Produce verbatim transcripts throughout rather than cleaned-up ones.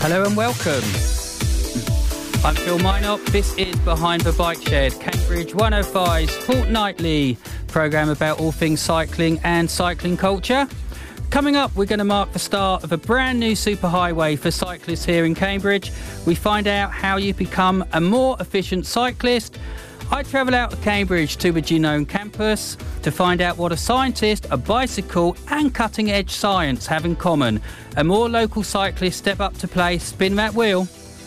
Hello and welcome. I'm Phil Minot. This is Behind the Bike Shed, Cambridge one oh five's fortnightly programme about all things cycling and cycling culture. Coming up, we're going to mark the start of a brand new superhighway for cyclists here in Cambridge. We find out how you become a more efficient cyclist. I travel out to Cambridge to the Genome campus to find out what a scientist, a bicycle and cutting-edge science have in common. And more local cyclists step up to play Spin That Wheel.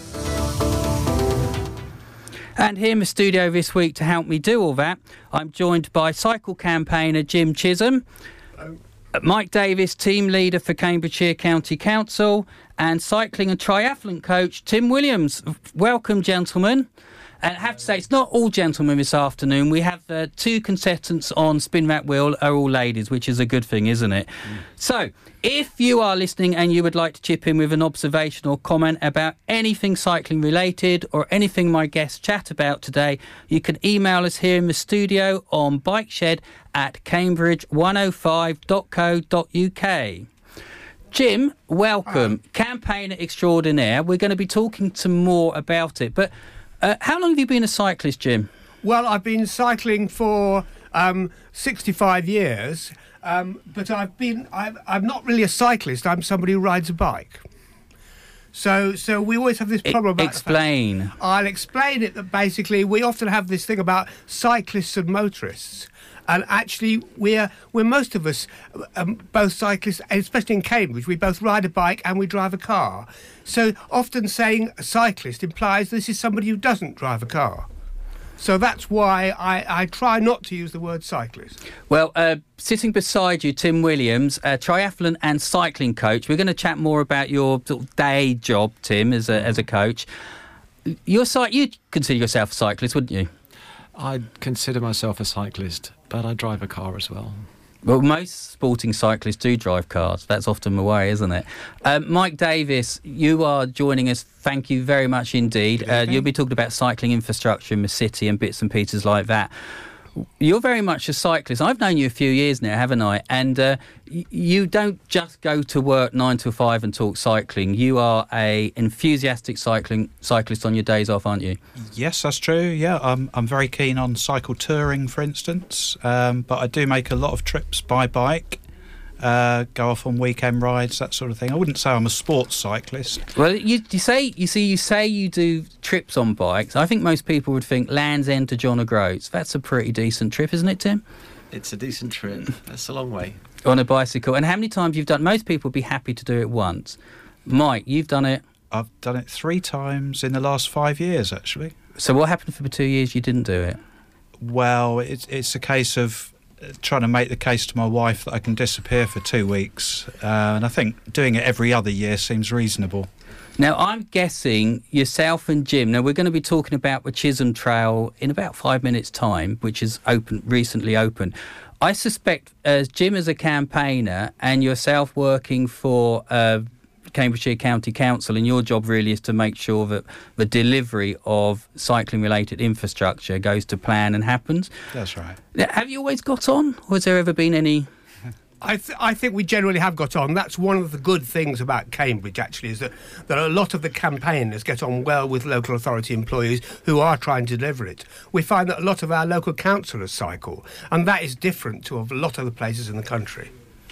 And here in the studio this week to help me do all that, I'm joined by cycle campaigner Jim Chisholm, Hello. Mike Davis, team leader for Cambridgeshire County Council, and cycling and triathlon coach Tim Williams. Welcome, gentlemen. And I have to say, it's not all gentlemen this afternoon. We have uh, two contestants on Spin That Wheel are all ladies, which is a good thing, isn't it? Mm. So, if you are listening and you would like to chip in with an observation or comment about anything cycling related or anything my guests chat about today, you can email us here in the studio on bikeshed at cambridge one oh five dot co dot uk. Jim, welcome. Hi. Campaigner extraordinaire. We're going to be talking some more about it, but Uh, how long have you been a cyclist, Jim? Well, I've been cycling for um, sixty-five years, um, but I've been, I've, I'm not really a cyclist. I'm somebody who rides a bike. So so we always have this problem about... Explain. I'll explain it that basically we often have this thing about cyclists and motorists. And actually, we're, we're most of us, um, both cyclists, especially in Cambridge, we both ride a bike and we drive a car. So often saying a cyclist implies this is somebody who doesn't drive a car. So that's why I, I try not to use the word cyclist. Well, uh, sitting beside you, Tim Williams, a triathlon and cycling coach. We're going to chat more about your sort of day job, Tim, as a, as a coach. You're, you'd consider yourself a cyclist, wouldn't you? I'd consider myself a cyclist, but I drive a car as well. Well, most sporting cyclists do drive cars. That's often the way, isn't it? Um, Mike Davis, you are joining us. Thank you very much indeed. Uh, you'll be talking about cycling infrastructure in the city and bits and pieces like that. You're very much a cyclist. I've known you a few years now, haven't I? And uh, y- you don't just go to work nine to five and talk cycling. You are a enthusiastic cycling cyclist on your days off, aren't you? Yes, that's true. Yeah, I'm I'm very keen on cycle touring, for instance. Um, but I do make a lot of trips by bike. Uh, go off on weekend rides, that sort of thing. I wouldn't say I'm a sports cyclist. Well, you, you say you see you say you do trips on bikes. I think most people would think Land's End to John O'Groats. That's a pretty decent trip, isn't it, Tim? It's a decent trip. That's a long way. On a bicycle. And how many times you've done? Most people would be happy to do it once. Mike, you've done it. I've done it three times in the last five years, actually. So what happened for the two years you didn't do it? Well, it's it's a case of trying to make the case to my wife that I can disappear for two weeks. Uh, and I think doing it every other year seems reasonable. Now, I'm guessing yourself and Jim, now we're going to be talking about the Chisholm Trail in about five minutes' time, which is open, recently open. I suspect as Jim as a campaigner and yourself working for uh, Cambridgeshire County Council, and your job really is to make sure that the delivery of cycling-related infrastructure goes to plan and happens. That's right. Have you always got on, or has there ever been any... I, th- I think we generally have got on. That's one of the good things about Cambridge, actually, is that, that a lot of the campaigners get on well with local authority employees who are trying to deliver it. We find that a lot of our local councillors cycle, and that is different to a lot of the places in the country.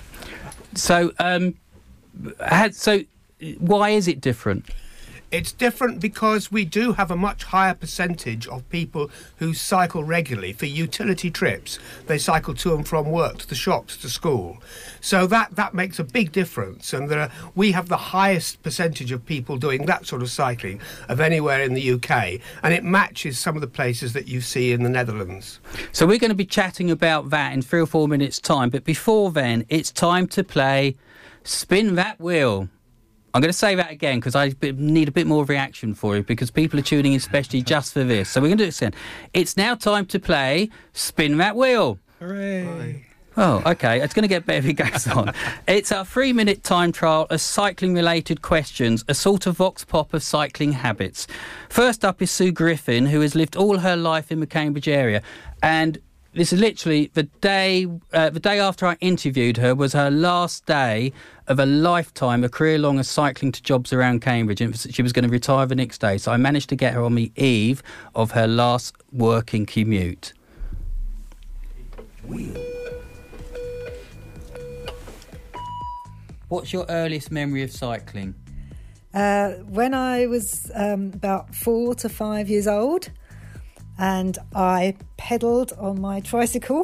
So, um, had, so why is it different? It's different because we do have a much higher percentage of people who cycle regularly for utility trips. They cycle to and from work, to the shops, to school. So that, that makes a big difference. And there are, we have the highest percentage of people doing that sort of cycling of anywhere in the U K. And it matches some of the places that you see in the Netherlands. So we're going to be chatting about that in three or four minutes' time. But before then, it's time to play Spin That Wheel. I'm going to say that again because I need a bit more reaction for it because people are tuning in especially just for this. So we're going to do it again. It's now time to play Spin That Wheel. Hooray. Oh, OK. It's going to get better if it goes on. It's our three-minute time trial of cycling-related questions, a sort of vox pop of cycling habits. First up is Sue Griffin, who has lived all her life in the Cambridge area. And This is literally the day, uh, the day after I interviewed her was her last day of a lifetime, a career long of cycling to jobs around Cambridge, and she was going to retire the next day. So I managed to get her on the eve of her last working commute. What's your earliest memory of cycling? Uh, when I was um, about four to five years old, and I pedalled on my tricycle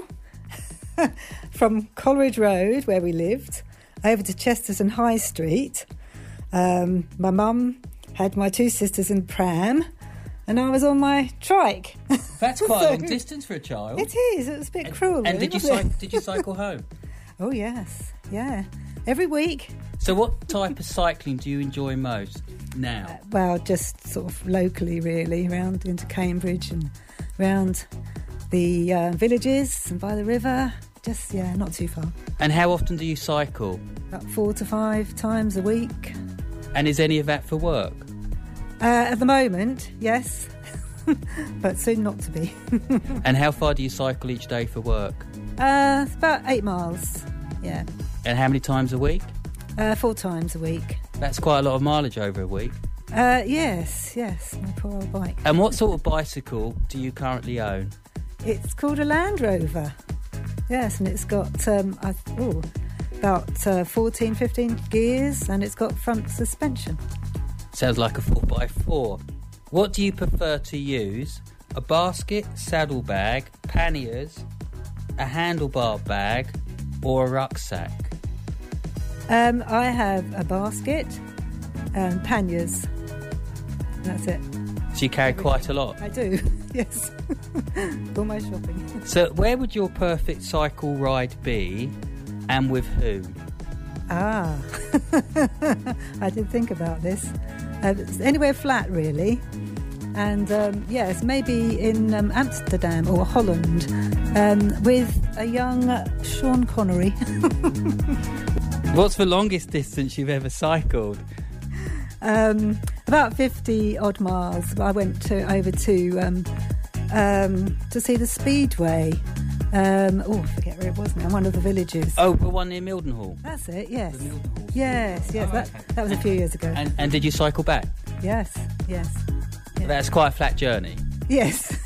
from Coleridge Road, where we lived, over to Chesterton High Street. Um, my mum had my two sisters in pram, and I was on my trike. That's quite So- a long distance for a child. It is. It was a bit cruel. And really, did you wasn't cycle, it? did you cycle home? Oh yes, yeah. Every week. So what type of cycling do you enjoy most now? Well, just sort of locally, really, around into Cambridge and round the uh, villages and by the river. Just, yeah, not too far. And how often do you cycle? About four to five times a week. And is any of that for work? Uh, at the moment, yes, but soon not to be. And how far do you cycle each day for work? Uh, it's about eight miles, yeah. And how many times a week? Uh, four times a week. That's quite a lot of mileage over a week. Uh, yes, yes, my poor old bike. And what sort of bicycle do you currently own? It's called a Land Rover. Yes, and it's got um, I, oh, about uh, fourteen, fifteen gears, and it's got front suspension. Sounds like a four by four. What do you prefer to use? A basket, saddlebag, panniers, a handlebar bag, or a rucksack? Um, I have a basket and panniers. That's it. So you carry quite a lot. I do, yes. All my shopping. So where would your perfect cycle ride be, and with whom? Ah, I did think about this. Uh, it's anywhere flat, really. And um, yes, maybe in um, Amsterdam or Holland um, with a young uh, Sean Connery. What's the longest distance you've ever cycled? Um, about fifty odd miles. I went to over to um, um, to see the Speedway. Um, oh, I forget where it was now. One of the villages. Oh, the one near Mildenhall. That's it. Yes. The Mildenhall. Yes. Yes. Oh, that, okay. that was a few years ago. And, and did you cycle back? Yes. Yes. Yeah. That's quite a flat journey. Yes.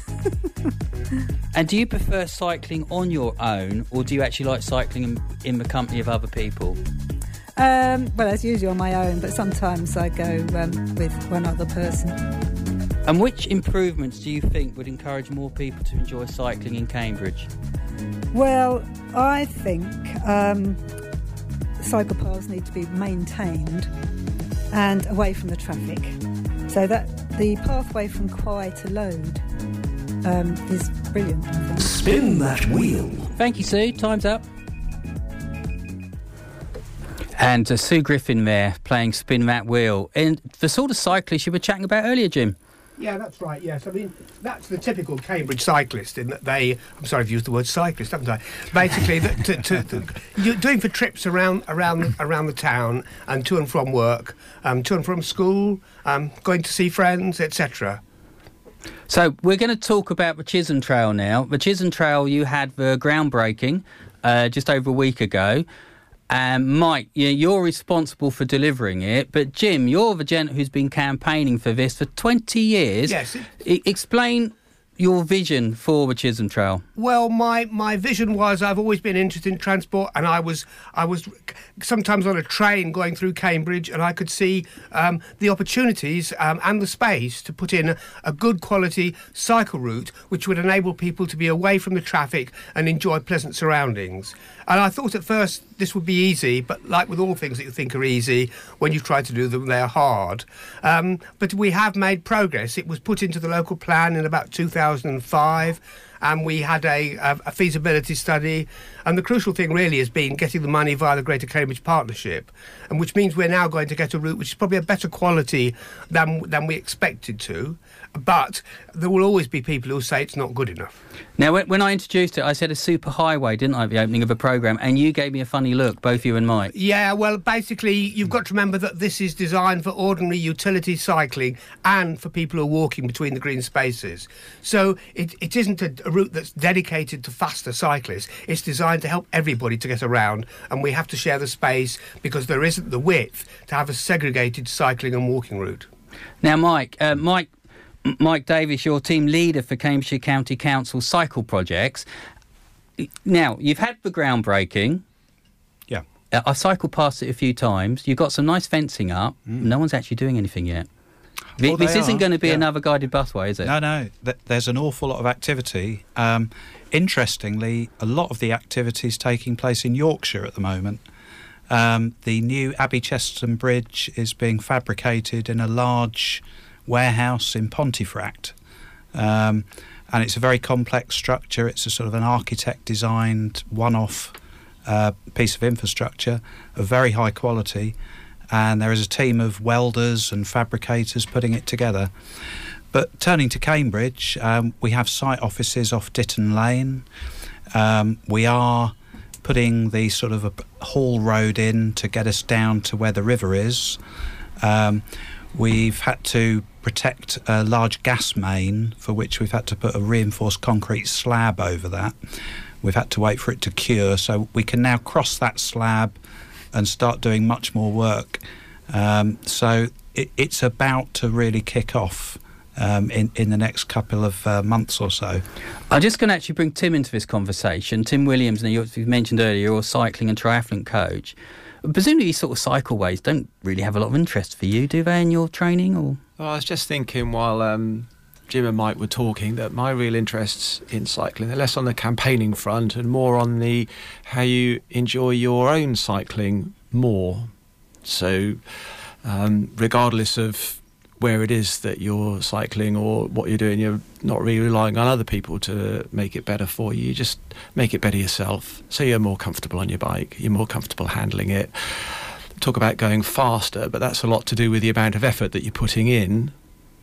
And do you prefer cycling on your own, or do you actually like cycling in, in the company of other people? Um, well, that's usually on my own, but sometimes I go um, with one other person. And which improvements do you think would encourage more people to enjoy cycling in Cambridge? Well, I think um, cycle paths need to be maintained and away from the traffic, so that the pathway from Quay to Load um, is brilliant, I think. Spin that wheel. Thank you, Sue. Time's up. And uh, Sue Griffin there playing Spin That Wheel. And the sort of cyclist you were chatting about earlier, Jim. Yeah, that's right, yes. I mean, that's the typical Cambridge cyclist in that they... I'm sorry I've used the word cyclist, haven't I? Basically, the, to, to, to, you're doing for trips around around, around the town and to and from work, um, to and from school, um, going to see friends, et cetera. So we're going to talk about the Chisholm Trail now. The Chisholm Trail, you had the groundbreaking uh, just over a week ago. And um, Mike, you're responsible for delivering it, but Jim, you're the gent who's been campaigning for this for twenty years. Yes. I- explain your vision for the Chisholm Trail. Well, my, my vision was I've always been interested in transport, and I was I was sometimes on a train going through Cambridge, and I could see um, the opportunities um, and the space to put in a, a good quality cycle route which would enable people to be away from the traffic and enjoy pleasant surroundings. And I thought at first this would be easy, but like with all things that you think are easy, when you try to do them, they're hard. Um, but we have made progress. It was put into the local plan in about two thousand five, and we had a, a, a feasibility study, And the crucial thing really has been getting the money via the Greater Cambridge Partnership, and which means we're now going to get a route which is probably a better quality than than we expected to. But there will always be people who say it's not good enough. Now, when, when I introduced it, I said a superhighway, didn't I, at the opening of a programme, and you gave me a funny look, both you and Mike. Yeah, well, basically, you've got to remember that this is designed for ordinary utility cycling and for people who are walking between the green spaces. So it, it isn't a, a route that's dedicated to faster cyclists. It's designed to help everybody to get around, and we have to share the space because there isn't the width to have a segregated cycling and walking route. Now, Mike, uh, Mike, Mike Davis, your team leader for Cambridgeshire County Council cycle projects. Now, you've had the groundbreaking. Yeah. Uh, I cycled past it a few times. You've got some nice fencing up. Mm. No one's actually doing anything yet. Well, this isn't are. going to be yeah. another guided busway, is it? No, no. Th- there's an awful lot of activity. Um, interestingly, a lot of the activity is taking place in Yorkshire at the moment. Um, the new Abbey Chesterton Bridge is being fabricated in a large warehouse in Pontefract, um, and it's a very complex structure. It's a sort of an architect designed one-off uh, piece of infrastructure of very high quality, and there is a team of welders and fabricators putting it together. But turning to Cambridge, um, we have site offices off Ditton Lane. Um, we are putting the sort of a haul road in to get us down to where the river is. Um, we've had to protect a large gas main, for which we've had to put a reinforced concrete slab over that. We've had to wait for it to cure, so we can now cross that slab and start doing much more work. Um, so it, it's about to really kick off um, in, in the next couple of uh, months or so. I'm just going to actually bring Tim into this conversation. Tim Williams, and you mentioned earlier, you're a cycling and triathlon coach. Presumably these sort of cycleways don't really have a lot of interest for you, do they, in your training? Or Well, I was just thinking while um, Jim and Mike were talking that my real interests in cycling are less on the campaigning front and more on the how you enjoy your own cycling more. So um, regardless of where it is that you're cycling or what you're doing, you're not really relying on other people to make it better for you. You just make it better yourself. So you're more comfortable on your bike, you're more comfortable handling it. Talk about going faster, but that's a lot to do with the amount of effort that you're putting in,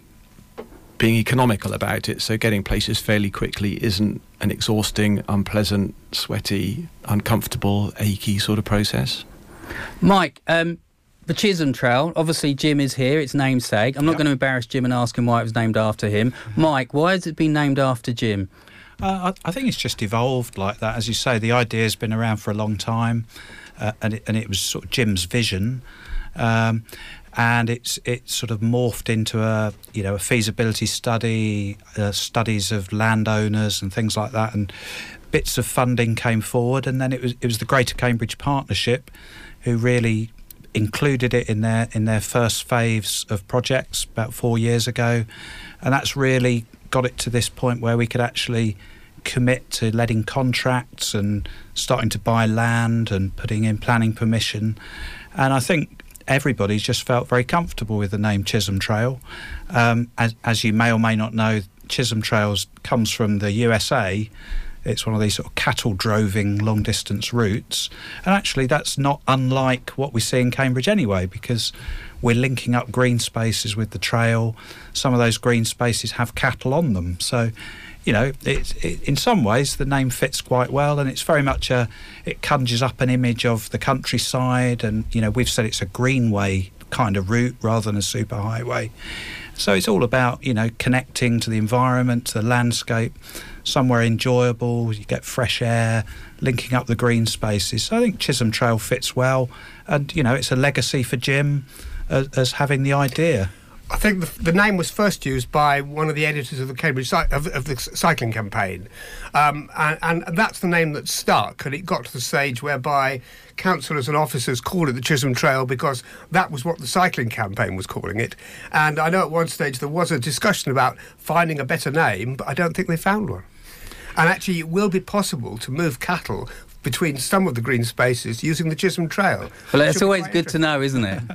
being economical about it. So getting places fairly quickly isn't an exhausting, unpleasant, sweaty, uncomfortable, achy sort of process. Mike, um, the Chisholm Trail, obviously Jim is here, it's namesake. I'm not Yep. going to embarrass Jim and ask him why it was named after him. Mike, why has it been named after Jim? Uh, I, I think it's just evolved like that. As you say, the idea's been around for a long time, uh, and, it, and it was sort of Jim's vision. Um, and it's it's sort of morphed into a you know a feasibility study, uh, studies of landowners and things like that, and bits of funding came forward, and then it was it was the Greater Cambridge Partnership who really included it in their in their first phase of projects about four years ago, and that's really got it to this point where we could actually commit to letting contracts and starting to buy land and putting in planning permission. And I think everybody's just felt very comfortable with the name Chisholm Trail. Um, as, as you may or may not know, Chisholm Trails comes from the U S A. It's one of these sort of cattle droving long distance routes, and actually that's not unlike what we see in Cambridge anyway, because we're linking up green spaces with the trail. Some of those green spaces have cattle on them, so you know it, it, in some ways the name fits quite well, and it's very much a it conjures up an image of the countryside, and you know we've said it's a greenway kind of route rather than a superhighway. So it's all about you know connecting to the environment, to the landscape, somewhere enjoyable, you get fresh air, linking up the green spaces. So I think Chisholm Trail fits well, and you know it's a legacy for Jim as, as having the idea. I think the, the name was first used by one of the editors of the Cambridge Cy- of, of the cycling campaign, um, and, and that's the name that stuck. And it got to the stage whereby councillors and officers called it the Chisholm Trail because that was what the cycling campaign was calling it. And I know at one stage there was a discussion about finding a better name, but I don't think they found one. And actually, it will be possible to move cattle between some of the green spaces using the Chisholm Trail. Well, it's always good to know, isn't it?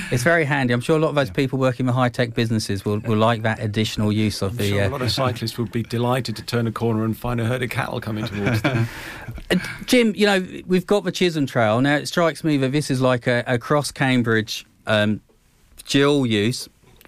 It's very handy. I'm sure a lot of those people working with high-tech businesses will, will like that additional use of I'm the... sure uh, a lot of cyclists would be delighted to turn a corner and find a herd of cattle coming towards them. Uh, Jim, you know, we've got the Chisholm Trail. Now, it strikes me that this is like a, a cross-Cambridge um, dual use,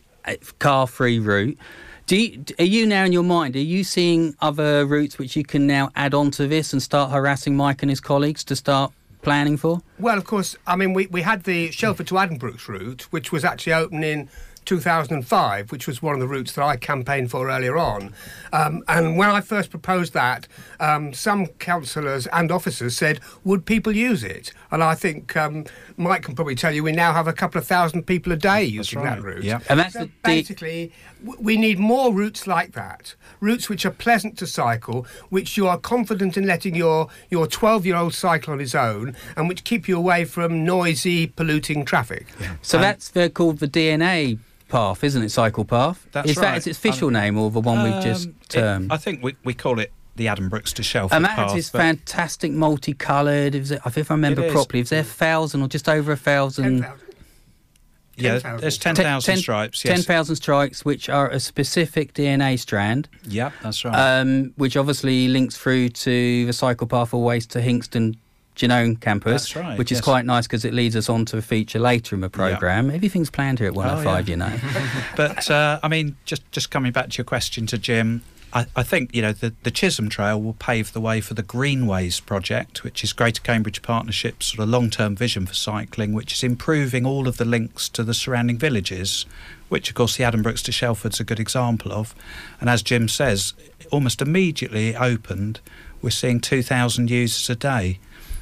car-free route. Do you, are you now in your mind, are you seeing other routes which you can now add on to this and start harassing Mike and his colleagues to start planning for? Well, of course, I mean, we, we had the Shelford to Addenbrooke's route, which was actually open in two thousand five, which was one of the routes that I campaigned for earlier on. Um, and when I first proposed that, um, some councillors and officers said, would people use it? And I think um, Mike can probably tell you we now have a couple of thousand people a day using right. that route. Yeah. And that's so the, basically, w- we need more routes like that, routes which are pleasant to cycle, which you are confident in letting your your twelve-year-old cycle on his own, and which keep you away from noisy, polluting traffic. Yeah. So Um, that's they're called the D N A path, isn't it? Cycle path. That's is right. that its official Um, name or the one we've just Um, it- termed? I think we, we call it the Addenbrooks to Shelford and that path. is but- fantastic, multicoloured. If if I remember It is. properly, is there a thousand or just over a thousand? ten thousand. Yeah, ten thousand. there's ten Ten- thousand ten- stripes. Yes. ten thousand strikes, which are a specific D N A strand, Yep, that's right. um, which obviously links through to the cycle path always to Hinxton Genome campus, That's right, which is yes. quite nice because it leads us on to a feature later in the programme. Everything's planned here at one oh five, yeah. you know. But uh, I mean, just just coming back to your question to Jim, I, I think you know the, the Chisholm Trail will pave the way for the Greenways project, which is Greater Cambridge Partnership's sort of long-term vision for cycling, which is improving all of the links to the surrounding villages, which of course the Addenbrooks to Shelford's a good example of. And as Jim says, almost immediately it opened, we're seeing two thousand users a day.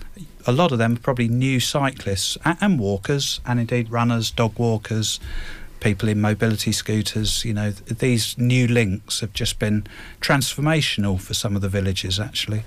A lot of them are probably new cyclists and, and walkers, and indeed runners, dog walkers, people in mobility scooters. You know, th- these new links have just been transformational for some of the villages, actually.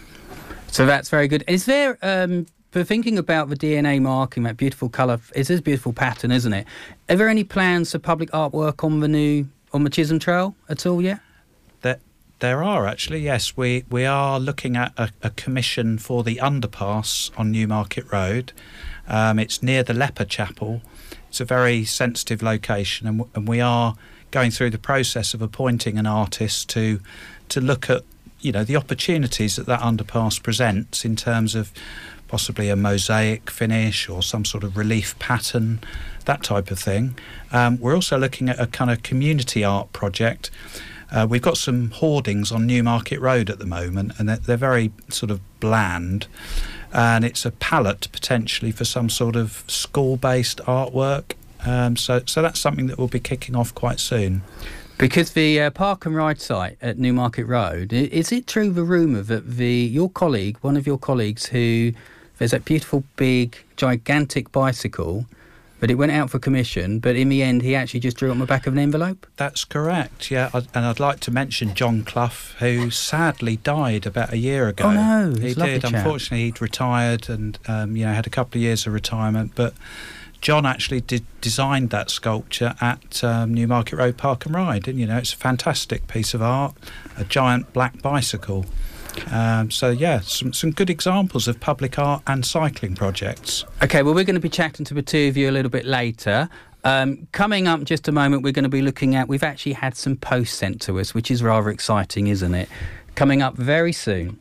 So that's very good. Is there, um, for thinking about the D N A marking, that beautiful colour, it is a beautiful pattern, isn't it? Are there any plans for public artwork on the new, on the Chisholm Trail at all yet? There, there are actually, yes. We we are looking at a, a commission for the underpass on Newmarket Road. Um, it's near the Leper Chapel. It's a very sensitive location, and, w- and we are going through the process of appointing an artist to to look at, you know, the opportunities that that underpass presents in terms of possibly a mosaic finish or some sort of relief pattern, that type of thing. Um, we're also looking at a kind of community art project. Uh, we've got some hoardings on Newmarket Road at the moment, and they're, they're very sort of bland. And it's a palette potentially for some sort of school-based artwork. Um, so, so that's something that will be kicking off quite soon. Because the uh, park and ride site at Newmarket Road, i- is it true the rumour that the your colleague, one of your colleagues, who there's that beautiful big gigantic bicycle, but it went out for commission, but in the end he actually just drew it on the back of an envelope? That's correct, yeah. I, and I'd like to mention John Clough, who sadly died about a year ago. Oh no, he he's a lovely did. chap. Unfortunately, he'd retired and um, you know had a couple of years of retirement, but John actually did designed that sculpture at um, Newmarket Road Park and Ride, and you know it's a fantastic piece of art, a giant black bicycle. Um, so yeah, some some good examples of public art and cycling projects. Okay, well, we're going to be chatting to the two of you a little bit later. Um, coming up in just a moment, we're going to be looking at, we've actually had some posts sent to us, which is rather exciting, isn't it? Coming up very soon.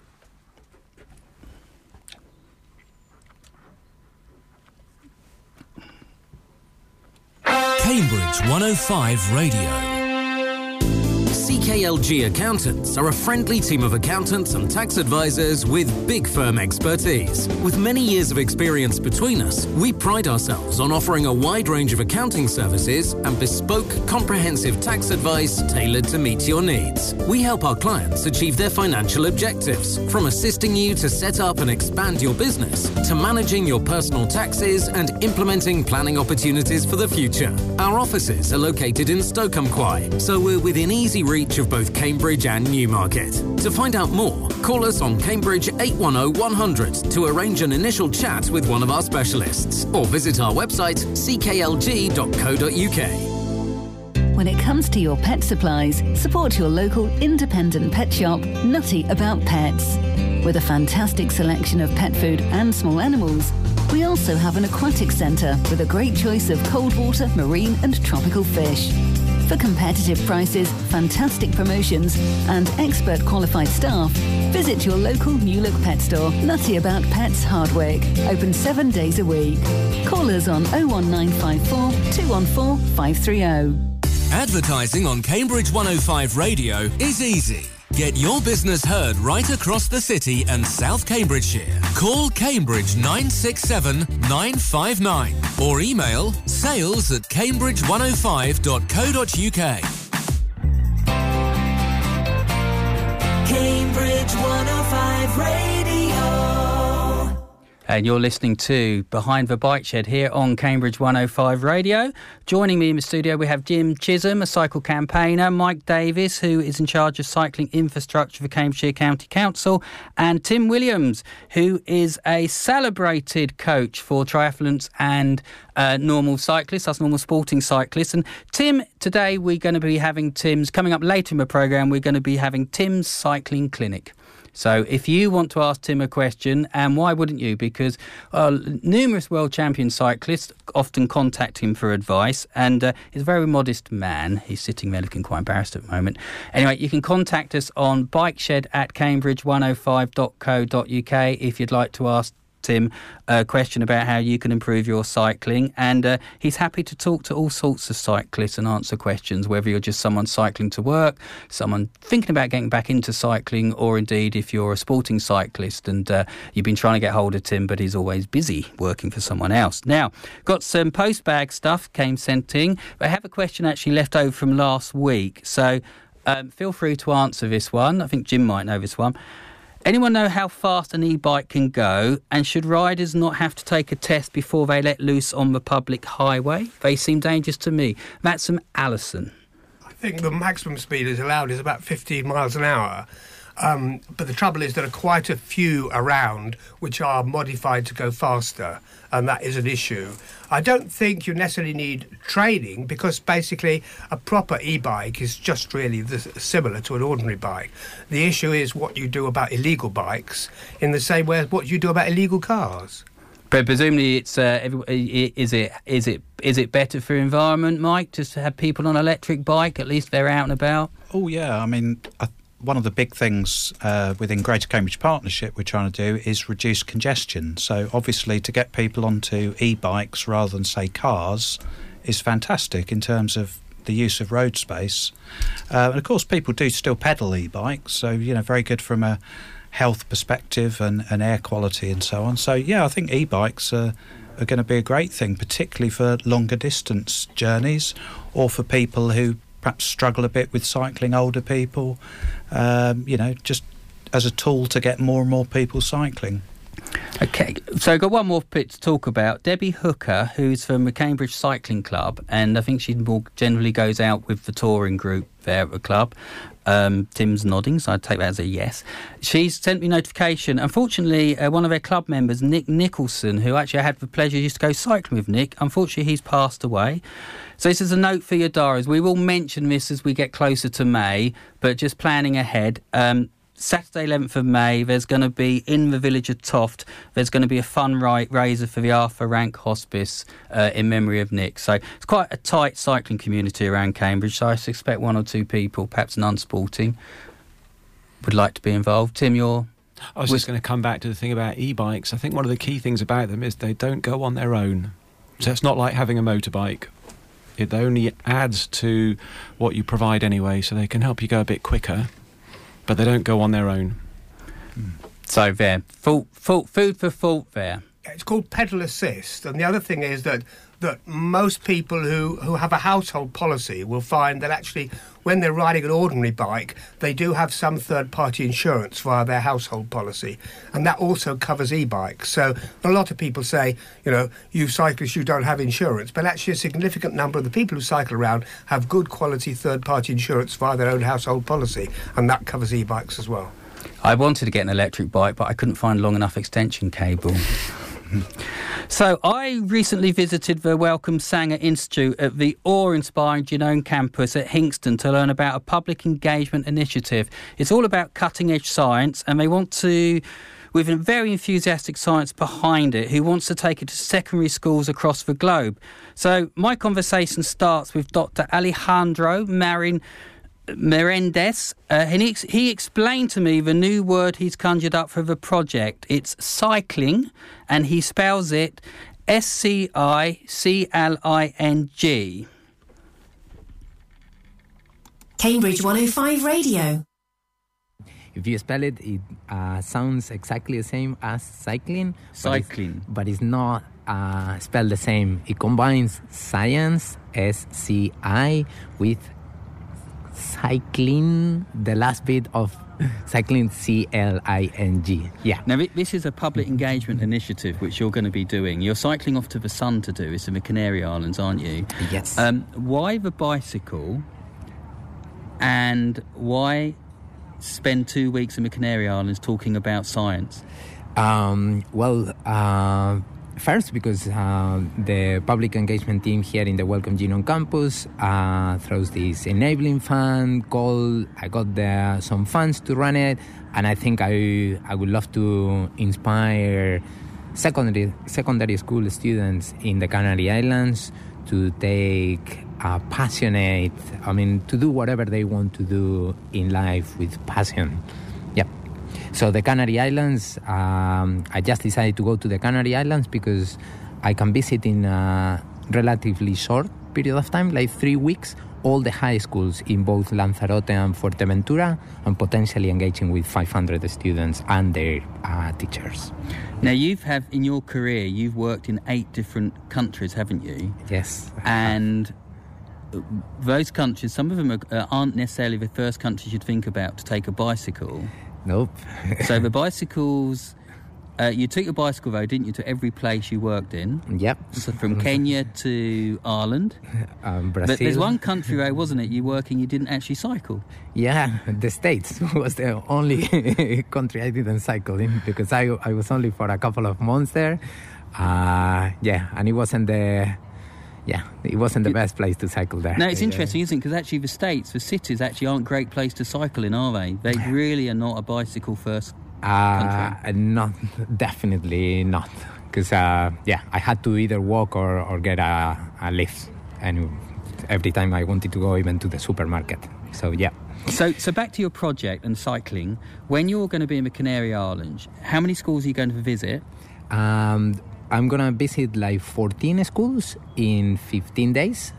Cambridge one oh five Radio. C K L G Accountants are a friendly team of accountants and tax advisors with big firm expertise. With many years of experience between us, we pride ourselves on offering a wide range of accounting services and bespoke, comprehensive tax advice tailored to meet your needs. We help our clients achieve their financial objectives, from assisting you to set up and expand your business, to managing your personal taxes and implementing planning opportunities for the future. Our offices are located in Stoke-on-Quay, so we're within easy reach of both Cambridge and Newmarket. To find out more, call us on Cambridge eight one zero one hundred to arrange an initial chat with one of our specialists, or visit our website c k l g dot co dot u k. When it comes to your pet supplies, support your local independent pet shop, Nutty About Pets. With a fantastic selection of pet food and small animals, We also have an aquatic centre with a great choice of cold water, marine and tropical fish. For competitive prices, fantastic promotions and expert qualified staff, visit your local New Look pet store. Nutty About Pets, Hardwick. Open seven days a week. Call us on oh one nine five four, two one four, five three oh. Advertising on Cambridge one oh five Radio is easy. Get your business heard right across the city and South Cambridgeshire. Call Cambridge nine six seven, nine five nine or email sales at cambridge one oh five dot co dot uk. Cambridge one oh five Radio. And you're listening to Behind the Bike Shed here on Cambridge one oh five Radio. Joining me in the studio, we have Jim Chisholm, a cycle campaigner, Mike Davis, who is in charge of cycling infrastructure for Cambridgeshire County Council, and Tim Williams, who is a celebrated coach for triathlons and uh, normal cyclists, us normal sporting cyclists. And Tim, today we're going to be having Tim's, coming up later in the programme, we're going to be having Tim's Cycling Clinic. So if you want to ask Tim a question, and why wouldn't you? Because uh, numerous world champion cyclists often contact him for advice, and uh, he's a very modest man. He's sitting there looking quite embarrassed at the moment. Anyway, you can contact us on bikeshed at cambridge one oh five dot co dot uk if you'd like to ask Tim a question about how you can improve your cycling, and uh, he's happy to talk to all sorts of cyclists and answer questions, whether you're just someone cycling to work, someone thinking about getting back into cycling, or indeed if you're a sporting cyclist and uh, you've been trying to get hold of Tim but he's always busy working for someone else. Now, got some postbag stuff came sent in, but I have a question actually left over from last week, so um, feel free to answer this one. I think Jim might know this one. Anyone know how fast an e-bike can go, and should riders not have to take a test before they let loose on the public highway? They seem dangerous to me. That's from Alison. I think the maximum speed is allowed is about fifteen miles an hour. Um, but the trouble is there are quite a few around which are modified to go faster, and that is an issue. I don't think you necessarily need training, because basically a proper e-bike is just really the, similar to an ordinary bike. The issue is what you do about illegal bikes, in the same way as what you do about illegal cars. But presumably, it's uh, is it is it is it better for environment, Mike, just to have people on an electric bike? At least they're out and about. Oh yeah, I mean. I One of the big things uh, within Greater Cambridge Partnership we're trying to do is reduce congestion. So obviously to get people onto e-bikes rather than, say, cars is fantastic in terms of the use of road space. Uh, and of course people do still pedal e-bikes, so, you know, very good from a health perspective and, and air quality and so on. So, yeah, I think e-bikes are, are going to be a great thing, particularly for longer distance journeys or for people who perhaps struggle a bit with cycling, older people, um, you know, just as a tool to get more and more people cycling. Okay, so I've got one more bit to talk about. Debbie Hooker, who's from the Cambridge Cycling Club, and I think she more generally goes out with the touring group there at the club. Um, Tim's nodding, so I'd take that as a yes. She's sent me notification. Unfortunately, uh, one of their club members, Nick Nicholson, who actually I had the pleasure used to go cycling with Nick, unfortunately he's passed away. So this is a note for your diaries. We will mention this as we get closer to May, but just planning ahead. Um, Saturday eleventh of May, there's going to be, in the village of Toft, there's going to be a fundraiser for the Arthur Rank Hospice uh, in memory of Nick. So it's quite a tight cycling community around Cambridge, so I suspect one or two people, perhaps non-sporting, would like to be involved. Tim, you're... I was just going to come back to the thing about e-bikes. I think one of the key things about them is they don't go on their own. So it's not like having a motorbike. It only adds to what you provide anyway, so they can help you go a bit quicker, but they don't go on their own. So there, food, food, food for thought there. It's called pedal assist, and the other thing is that that most people who, who have a household policy will find that actually when they're riding an ordinary bike, they do have some third-party insurance via their household policy, and that also covers e-bikes. So a lot of people say, you know, you cyclists, you don't have insurance, but actually a significant number of the people who cycle around have good quality third-party insurance via their own household policy, and that covers e-bikes as well. I wanted to get an electric bike, but I couldn't find long enough extension cable. So I recently visited the Wellcome Sanger Institute at the awe-inspiring Genome campus at Hinxton to learn about a public engagement initiative. It's all about cutting-edge science, and they want to with a very enthusiastic science behind it who wants to take it to secondary schools across the globe. So my conversation starts with Doctor Alejandro Marin Merendez, uh, and he, he explained to me the new word he's conjured up for the project. It's cycling, and he spells it S C I C L I N G. Cambridge one oh five Radio. If you spell it, it uh, sounds exactly the same as cycling. Cycling. But it's, but it's not uh, spelled the same. It combines science, S C I, with cycling, the last bit of cycling, C L I N G. Yeah. Now, this is a public engagement initiative which you're going to be doing. You're cycling off to the sun to do this in the Canary Islands, aren't you? Yes. Um, why the bicycle, and why spend two weeks in the Canary Islands talking about science? Um, well, uh, first, because uh, the public engagement team here in the Welcome Genome campus uh, throws this enabling fund called, I got the, some funds to run it, and I think I I would love to inspire secondary secondary school students in the Canary Islands to take a passionate, I mean, to do whatever they want to do in life with passion. Yep. So the Canary Islands, um, I just decided to go to the Canary Islands because I can visit in a relatively short period of time, like three weeks, all the high schools in both Lanzarote and Fuerteventura, and potentially engaging with five hundred students and their uh, teachers. Now, you've have in your career, you've worked in eight different countries, haven't you? Yes. And those countries, some of them are, aren't necessarily the first countries you'd think about to take a bicycle. Nope. So the bicycles, uh, you took your bicycle though, didn't you, to every place you worked in? Yep. So from Kenya to Ireland. Um, Brazil. But there's one country though, wasn't it, you working, you didn't actually cycle? Yeah, the States was the only country I didn't cycle in because I, I was only for a couple of months there. Uh, yeah, and it wasn't the... Yeah, it wasn't the best place to cycle there. No, it's interesting, isn't it? Because actually the States, the cities actually aren't a great place to cycle in, are they? They really are not a bicycle-first uh, country. Not, definitely not. Because, uh, yeah, I had to either walk or, or get a, a lift. And every time I wanted to go even to the supermarket. So, yeah. So, so back to your project and cycling. When you're going to be in the Canary Islands, how many schools are you going to visit? Um... I'm going to visit like fourteen schools in fifteen days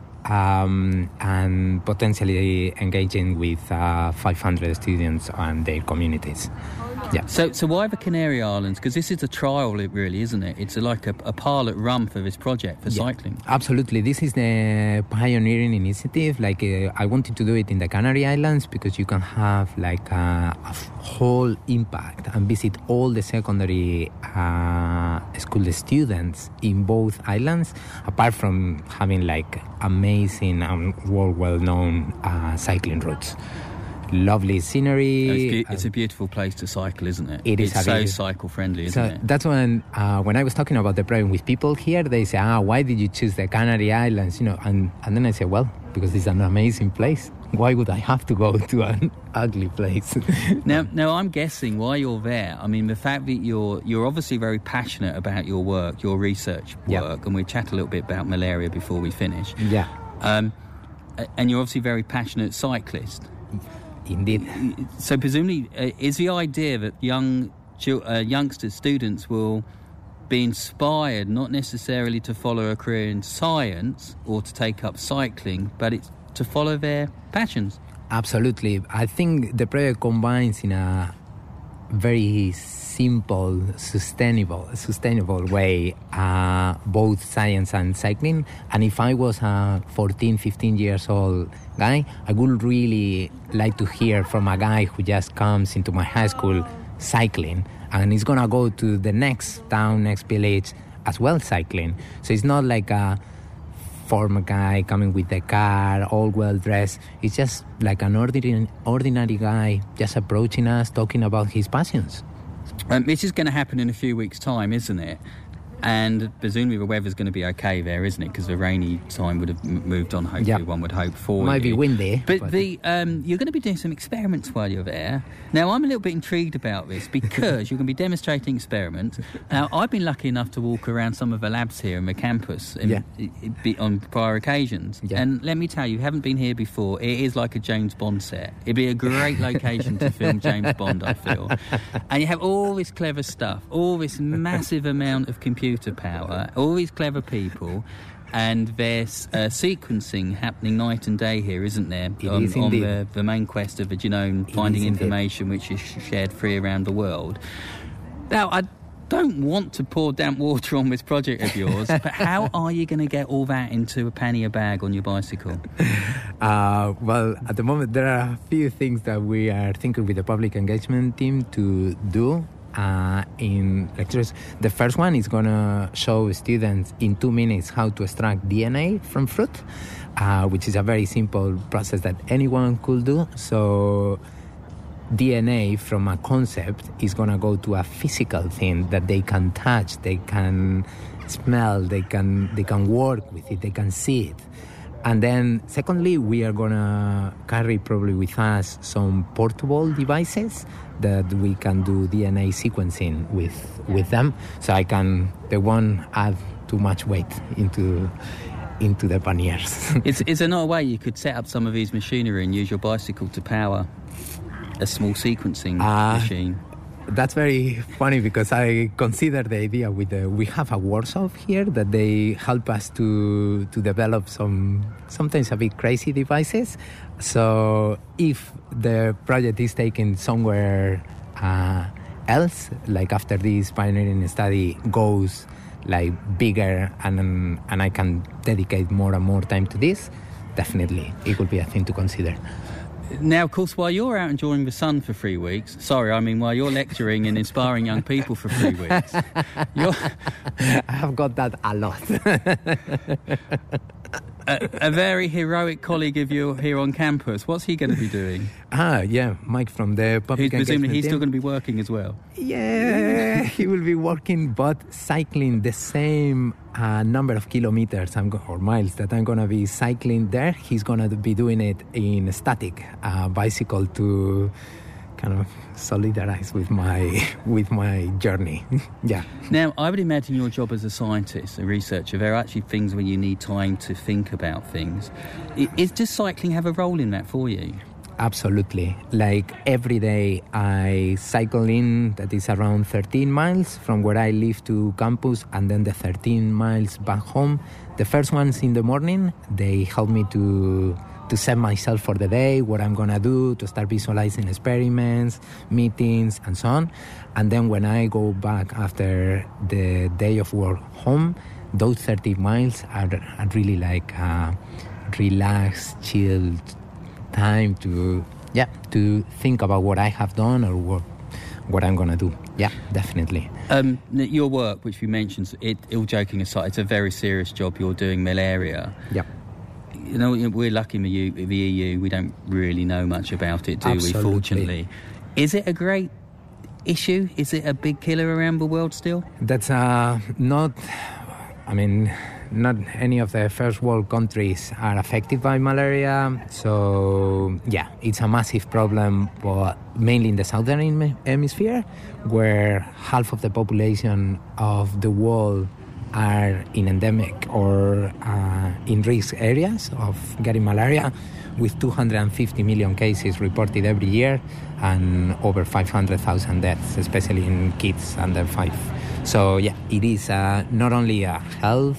um, and potentially engaging with uh, five hundred students and their communities. Yeah. So so why the Canary Islands? Because this is a trial, really, isn't it? It's a, like a, a pilot run for this project, for yeah, cycling. Absolutely. This is the pioneering initiative. Like uh, I wanted to do it in the Canary Islands because you can have like a, a whole impact and visit all the secondary uh, school students in both islands, apart from having like amazing and world well-known uh, cycling routes. Lovely scenery. It's, be- it's a beautiful place to cycle, isn't it? It is. It's so cycle friendly, isn't so it? That's when uh, when I was talking about the problem with people here, they say, "Ah, why did you choose the Canary Islands?" You know, and and then I say, "Well, because it's an amazing place. Why would I have to go to an ugly place?" now, now I'm guessing why you're there. I mean, the fact that you're you're obviously very passionate about your work, your research work, yep. and we'll chat a little bit about malaria before we finish. Yeah. Um, and you're obviously a very passionate cyclist. Indeed. So presumably, uh, is the idea that young uh, youngsters, students will be inspired not necessarily to follow a career in science or to take up cycling, but it's to follow their passions? Absolutely. I think the project combines in a very simple, sustainable, sustainable way uh, both science and cycling. And if I was a fourteen, fifteen years old guy, I would really like to hear from a guy who just comes into my high school cycling and is gonna go to the next town, next village as well cycling. So it's not like a former guy coming with a car, all well dressed. It's just like an ordinary, ordinary guy just approaching us, talking about his passions. Um, this is going to happen in a few weeks' time, isn't it? And presumably the weather's going to be okay there, isn't it? Because the rainy time would have m- moved on, hopefully, yeah. one would hope for Might you. be windy. But, but the um, you're going to be doing some experiments while you're there. Now, I'm a little bit intrigued about this because you're going to be demonstrating experiments. Now, I've been lucky enough to walk around some of the labs here in the campus in, Yeah. i- i- on prior occasions. Yeah. And let me tell you, you haven't been here before. It is like a James Bond set. It'd be a great location to film James Bond, I feel. And you have all this clever stuff, all this massive amount of computer power, all these clever people, and there's uh, sequencing happening night and day here, isn't there? It on is on indeed. the, the main quest of the genome, It finding is indeed. information which is shared free around the world. Now, I don't want to pour damp water on this project of yours, but how are you going to get all that into a pannier bag on your bicycle? Uh, well, at the moment, there are a few things that we are thinking with the public engagement team to do uh, in lectures. The first one is going to show students in two minutes how to extract D N A from fruit, uh, which is a very simple process that anyone could do. So D N A from a concept is going to go to a physical thing that they can touch, they can smell, they can they can work with it, they can see it. And then secondly, we are going to carry probably with us some portable devices that we can do D N A sequencing with with them, so I can they won't add too much weight into into the panniers. Is, is there not a way you could set up some of these machinery and use your bicycle to power a small sequencing Uh, machine? That's very funny because I consider the idea with the, we have a workshop here that they help us to to develop some sometimes a bit crazy devices. So if the project is taken somewhere uh, else, like after this pioneering study goes like bigger and and I can dedicate more and more time to this, definitely it would be a thing to consider. Now, of course, while you're out enjoying the sun for three weeks, sorry, I mean while you're lecturing and inspiring young people for three weeks, you're I have got that a lot. a, a very heroic colleague of you here on campus. What's he going to be doing? Ah, yeah, Mike from the public He's, presumably engagement he's team. still going to be working as well. Yeah, he will be working, but cycling the same uh, number of kilometers I'm go- or miles that I'm going to be cycling there. He's going to be doing it in a static uh, bicycle to kind of solidarize with my with my journey. Yeah. Now, I would imagine your job as a scientist, a researcher, there are actually things where you need time to think about things. I- Is, does cycling have a role in that for you? Absolutely. Like every day I cycle in, that is around thirteen miles from where I live to campus, and then the thirteen miles back home. The first ones in the morning, they help me to to set myself for the day, what I'm going to do, to start visualizing experiments, meetings, and so on. And then when I go back after the day of work home, those thirty miles are, are really like uh, relaxed, chilled time to yeah to think about what I have done or what what I'm gonna do. Yeah, definitely. Um, n- your work, which we mentioned, it, all joking aside, it's a very serious job you're doing, malaria. Yeah. You know, we're lucky in the, U, the E U, we don't really know much about it, do Absolutely. we, fortunately? Is it a great issue? Is it a big killer around the world still? That's uh, not, I mean, not any of the first world countries are affected by malaria. So, yeah, it's a massive problem, but mainly in the southern hem- hemisphere, where half of the population of the world are in endemic or uh, in risk areas of getting malaria, with two hundred fifty million cases reported every year and over five hundred thousand deaths, especially in kids under five. So, yeah, it is uh, not only a health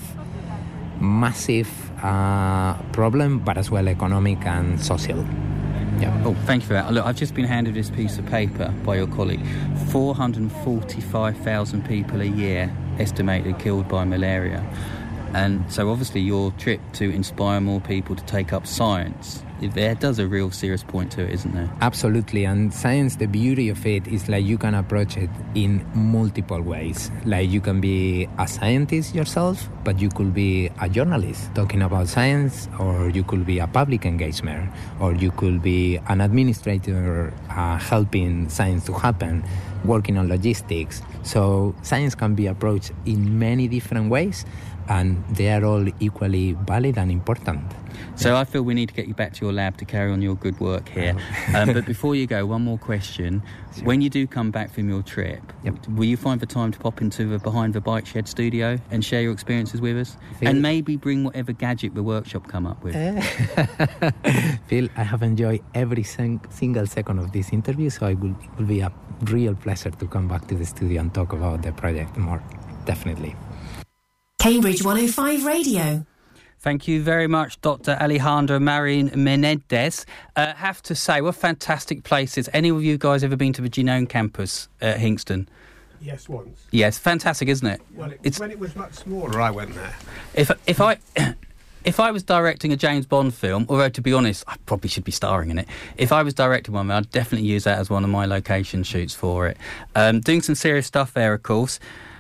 massive uh, problem, but as well economic and social. Yeah. Oh, thank you for that. Look, I've just been handed this piece of paper by your colleague. four hundred forty-five thousand people a year estimated killed by malaria. And so obviously your trip to inspire more people to take up science, there does a real serious point to it, isn't there? Absolutely. And science, the beauty of it is like you can approach it in multiple ways. Like you can be a scientist yourself, but you could be a journalist talking about science, or you could be a public engagement, or you could be an administrator uh, helping science to happen. working on logistics. So science can be approached in many different ways, and they are all equally valid and important. So yeah. I feel we need to get you back to your lab to carry on your good work here. um, but before you go, one more question. Sure. When you do come back from your trip, yep. will you find the time to pop into the Behind the Bike Shed studio and share your experiences with us? Phil, and maybe bring whatever gadget the workshop come up with. Uh, Phil, I have enjoyed every sing- single second of this interview, so it will, it will be a real pleasure to come back to the studio and talk about the project more. Definitely. Cambridge one oh five Radio. Thank you very much, Doctor Alejandra Marin Menendez. Uh, have to say, what fantastic places. Any of you guys ever been to the Genome campus at Hinxton? Yes, once. Yes, fantastic, isn't it? Well, it, it's, when it was much smaller, I went there. If if I if I was directing a James Bond film, although to be honest, I probably should be starring in it. If I was directing one, I'd definitely use that as one of my location shoots for it. Um, doing some serious stuff there, of course.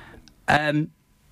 Um,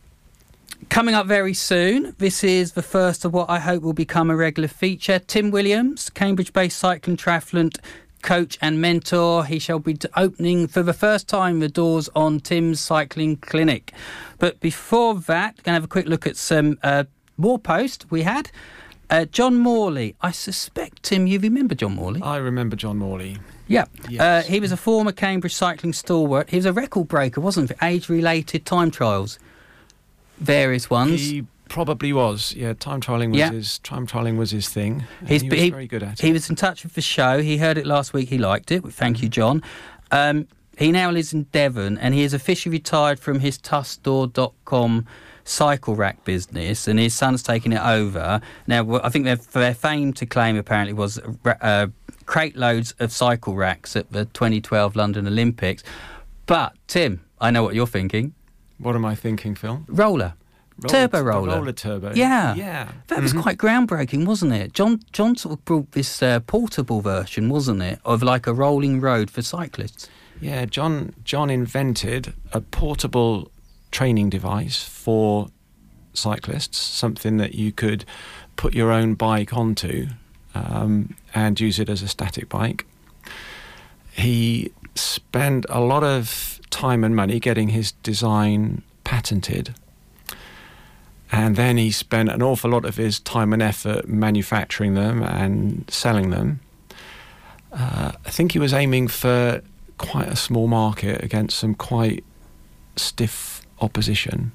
Coming up very soon, this is the first of what I hope will become a regular feature. Tim Williams, Cambridge-based cycling triathlete, coach and mentor. He shall be opening for the first time the doors on Tim's Cycling Clinic. But before that, we're going to have a quick look at some uh, more posts we had. Uh, John Morley. I suspect, Tim, you remember John Morley? I remember John Morley. Yeah. Yes. Uh, he was a former Cambridge cycling stalwart. He was a record breaker, wasn't he, for age-related time trials? Various ones. He probably was. Yeah, time trialling was yeah. his time trialling was his thing. He's, he was he, very good at it. He was in touch with the show. He heard it last week. He liked it. Thank you, John. Um, he now lives in Devon, and he is officially retired from his Tustor dot com cycle rack business, and his son's taking it over. Now, I think their, their fame to claim apparently was uh, crate loads of cycle racks at the twenty twelve London Olympics. But Tim, I know what you're thinking. What am I thinking, Phil? Roller. Roller turbo t- roller. Roller turbo. Yeah. Yeah. That was mm-hmm. quite groundbreaking, wasn't it? John John sort of brought this uh, portable version, wasn't it, of like a rolling road for cyclists. Yeah, John John invented a portable training device for cyclists, something that you could put your own bike onto um, and use it as a static bike. He spent a lot of time and money getting his design patented, and then he spent an awful lot of his time and effort manufacturing them and selling them. Uh, I think he was aiming for quite a small market against some quite stiff opposition.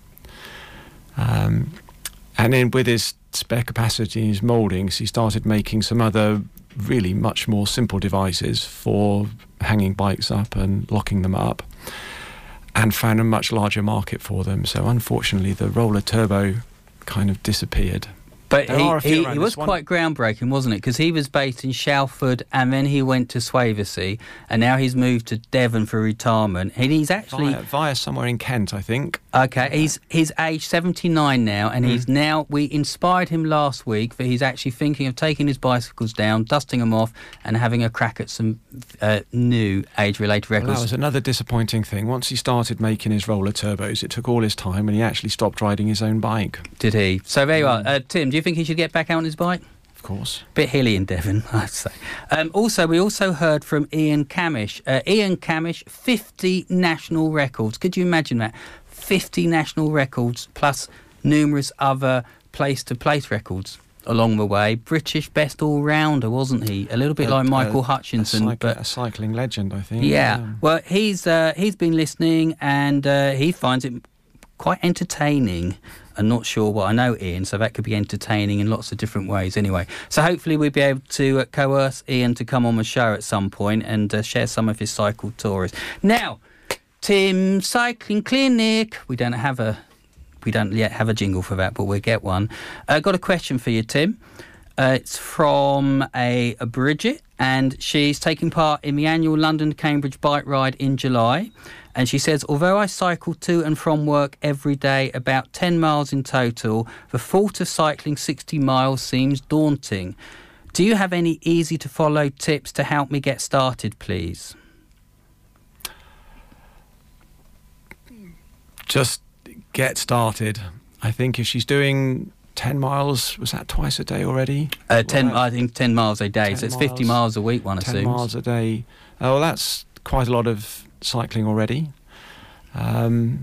Um, and then with his spare capacity and his mouldings, he started making some other really much more simple devices for hanging bikes up and locking them up, and found a much larger market for them. So unfortunately the roller turbo kind of disappeared. But There he, are a few he, around. he was There's one- quite groundbreaking, wasn't it? Because he was based in Shalford, and then he went to Swavesey, and now he's moved to Devon for retirement. And he's actually Via, via somewhere in Kent, I think. okay. He's he's age seventy-nine now, and Mm. he's now. We inspired him last week that he's actually thinking of taking his bicycles down, dusting them off, and having a crack at some uh, new age-related Well, records. that was another disappointing thing. Once he started making his roller turbos, it took all his time, and he actually stopped riding his own bike. Did he? So there you are. Uh, Tim, do you think he should get back out on his bike? Of course. Bit hilly in Devon, I'd say. Um, also, we also heard from Ian Camish. Uh, Ian Camish, fifty national records. Could you imagine that? fifty national records plus numerous other place-to-place records along the way. British best all-rounder, wasn't he? A little bit A- like Michael a- Hutchinson. a, cyc- but a cycling legend, I think. yeah. Well, he's uh, he's been listening, and uh, he finds it quite entertaining. I'm not sure what I know, Ian, so that could be entertaining in lots of different ways anyway. So hopefully we'll be able to uh, coerce Ian to come on the show at some point and uh, share some of his cycle stories. Now, Tim Cycling Clinic. We don't have a we don't yet have a jingle for that, but we'll get one. Uh, got a question for you, Tim. Uh, it's from a, a Bridget, and she's taking part in the annual London Cambridge bike ride in July. And she says, although I cycle to and from work every day, about ten miles in total, the thought of cycling sixty miles seems daunting. Do you have any easy-to-follow tips to help me get started, please? Just get started. I think if she's doing ten miles, was that twice a day already? Uh, ten, Well, I think ten miles a day, ten so it's fifty miles, miles a week, one ten assumes. miles a day. Oh, well, that's quite a lot of cycling already. Um,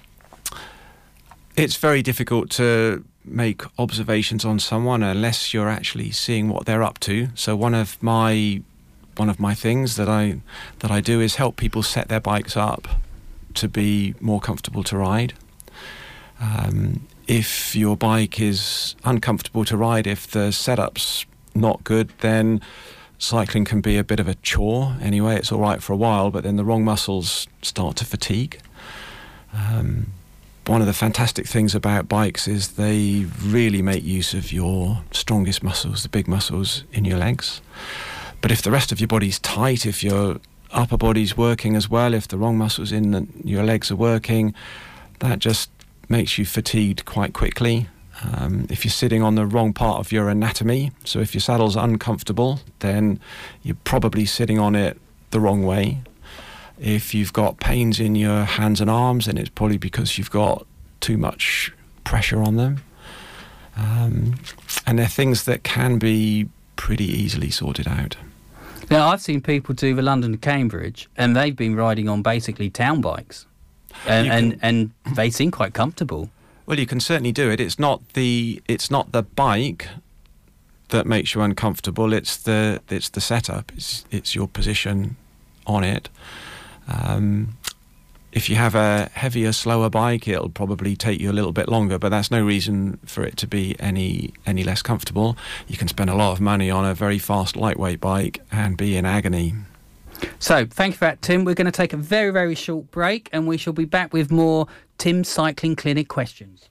it's very difficult to make observations on someone unless you're actually seeing what they're up to. So one of my one of my things that I that I do is help people set their bikes up to be more comfortable to ride. Um, if your bike is uncomfortable to ride, if the setup's not good, then cycling can be a bit of a chore anyway. It's all right for a while, but then the wrong muscles start to fatigue. Um, one of the fantastic things about bikes is they really make use of your strongest muscles, the big muscles in your legs. But if the rest of your body's tight, if your upper body's working as well, if the wrong muscles in the, your legs are working, that just makes you fatigued quite quickly. Um, if you're sitting on the wrong part of your anatomy, so if your saddle's uncomfortable, then you're probably sitting on it the wrong way. If you've got pains in your hands and arms, then it's probably because you've got too much pressure on them. Um, and they're things that can be pretty easily sorted out. Now, I've seen people do the London to Cambridge, and they've been riding on basically town bikes, and and, and they seem quite comfortable. Well, you can certainly do it. It's not the it's not the bike that makes you uncomfortable. It's the it's the setup. It's it's your position on it. Um, if you have a heavier, slower bike, it'll probably take you a little bit longer, but that's no reason for it to be any any less comfortable. You can spend a lot of money on a very fast, lightweight bike and be in agony. So, thank you for that, Tim. We're going to take a very, very short break, and we shall be back with more Tim's Cycling Clinic questions.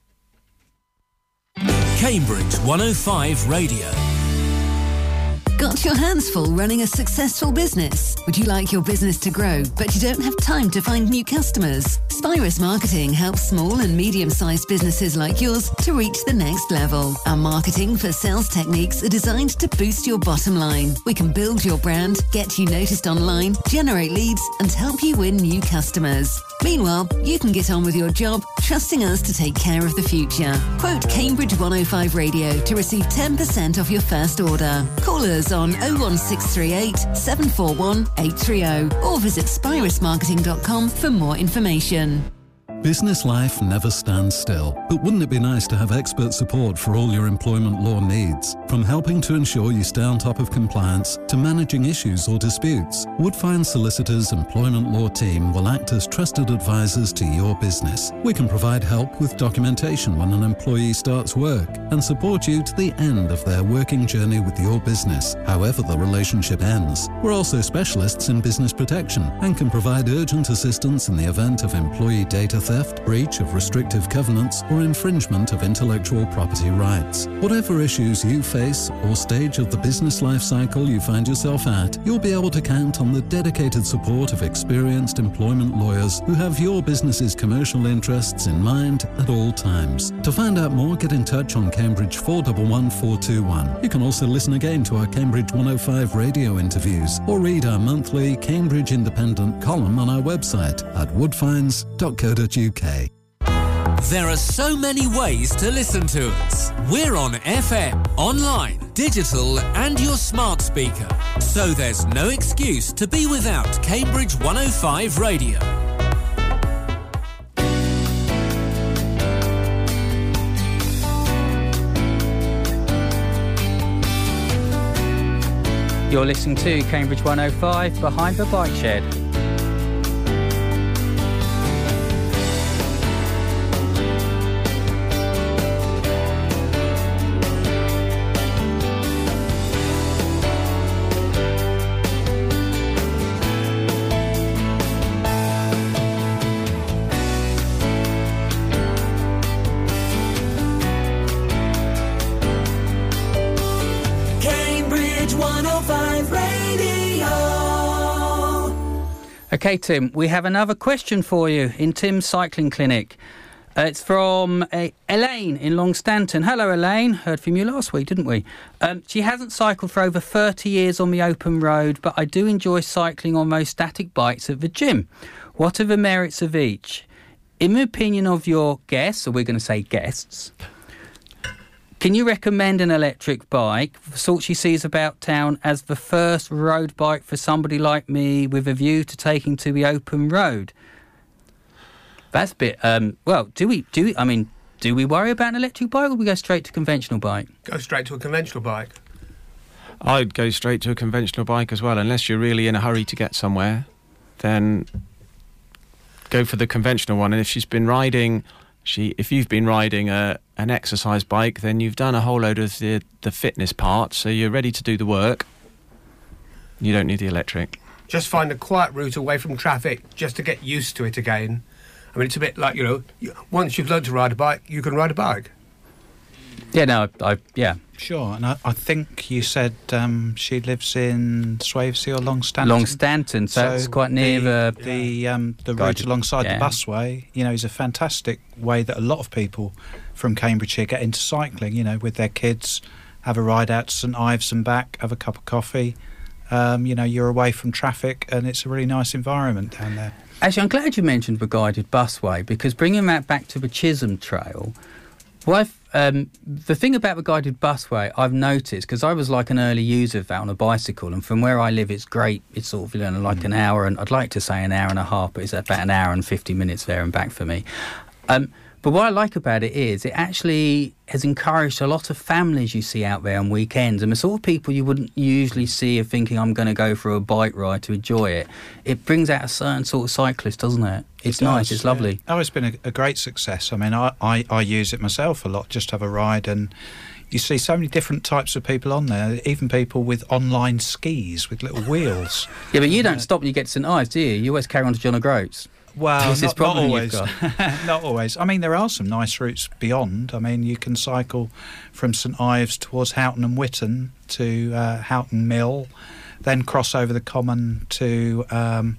Cambridge one oh five Radio. Got your hands full running a successful business? Would you like your business to grow, but you don't have time to find new customers? Spirus Marketing helps small and medium-sized businesses like yours to reach the next level. Our marketing for sales techniques are designed to boost your bottom line. We can build your brand, get you noticed online, generate leads, and help you win new customers. Meanwhile, you can get on with your job, trusting us to take care of the future. Quote Cambridge one oh five Radio to receive ten percent off your first order. Call us on oh one six three eight, seven four one, eight three oh or visit spirus marketing dot com for more information. Business life never stands still, but wouldn't it be nice to have expert support for all your employment law needs? From helping to ensure you stay on top of compliance to managing issues or disputes, Woodfine Solicitors' employment law team will act as trusted advisors to your business. We can provide help with documentation when an employee starts work and support you to the end of their working journey with your business, however the relationship ends. We're also specialists in business protection and can provide urgent assistance in the event of employee data theft, theft, breach of restrictive covenants, or infringement of intellectual property rights. Whatever issues you face or stage of the business life cycle you find yourself at, you'll be able to count on the dedicated support of experienced employment lawyers who have your business's commercial interests in mind at all times. To find out more, get in touch on Cambridge four one one four two one. You can also listen again to our Cambridge one oh five radio interviews or read our monthly Cambridge Independent column on our website at woodfines dot co dot uk. There are so many ways to listen to us. We're on F M, online, digital and your smart speaker. So there's no excuse to be without Cambridge one oh five Radio. You're listening to Cambridge one oh five Behind the Bike Shed. Okay, Tim, we have another question for you in Tim's Cycling Clinic. Uh, it's from uh, Elaine in Longstanton. Hello, Elaine. Heard from you last week, didn't we? Um, she hasn't cycled for over thirty years on the open road, but I do enjoy cycling on most static bikes at the gym. What are the merits of each? In the opinion of your guests, or we're going to say guests, Can you recommend an electric bike, the sort she sees about town, as the first road bike for somebody like me with a view to taking to the open road? That's a bit, um, well, do we, do we, I mean, do we worry about an electric bike, or do we go straight to conventional bike? Go straight to a conventional bike. I'd go straight to a conventional bike as well, unless you're really in a hurry to get somewhere, then go for the conventional one. And if she's been riding, she, if you've been riding a, an exercise bike, then you've done a whole load of the, the fitness part, so you're ready to do the work. You don't need the electric. Just find a quiet route away from traffic just to get used to it again. I mean, it's a bit like, you know, once you've learned to ride a bike, you can ride a bike. Yeah, no, I, I yeah. Sure, and I, I think you said um, she lives in Swavesey or Longstanton. Longstanton, so, so it's quite near the... The, the, um, the route alongside yeah. the busway, you know, is a fantastic way that a lot of people from Cambridgeshire get into cycling, you know, with their kids, have a ride out to St Ives and back, have a cup of coffee. Um, you know, you're away from traffic and it's a really nice environment down there. Actually, I'm glad you mentioned the guided busway, because bringing that back to the Chisholm Trail, well, I've, um, the thing about the guided busway I've noticed, because I was like an early user of that on a bicycle, and from where I live it's great, it's sort of, you know, like an hour, and I'd like to say an hour and a half, but it's about an hour and fifty minutes there and back for me. Um, but what I like about it is it actually has encouraged a lot of families you see out there on weekends, and the sort of people you wouldn't usually see of thinking I'm going to go for a bike ride to enjoy it. It brings out a certain sort of cyclist, doesn't it? It's it nice, does, it's lovely. Yeah. Oh, it's been a, a great success. I mean, I, I, I use it myself a lot, just to have a ride, and you see so many different types of people on there, even people with online skis with little wheels. Yeah, but you don't stop when you get to St Ives, do you? You always carry on to John O'Groats. Well, this not, is problem not always. You've got. Not always. I mean, there are some nice routes beyond. I mean, you can cycle from St Ives towards Houghton and Witton to uh, Houghton Mill, then cross over the common to um,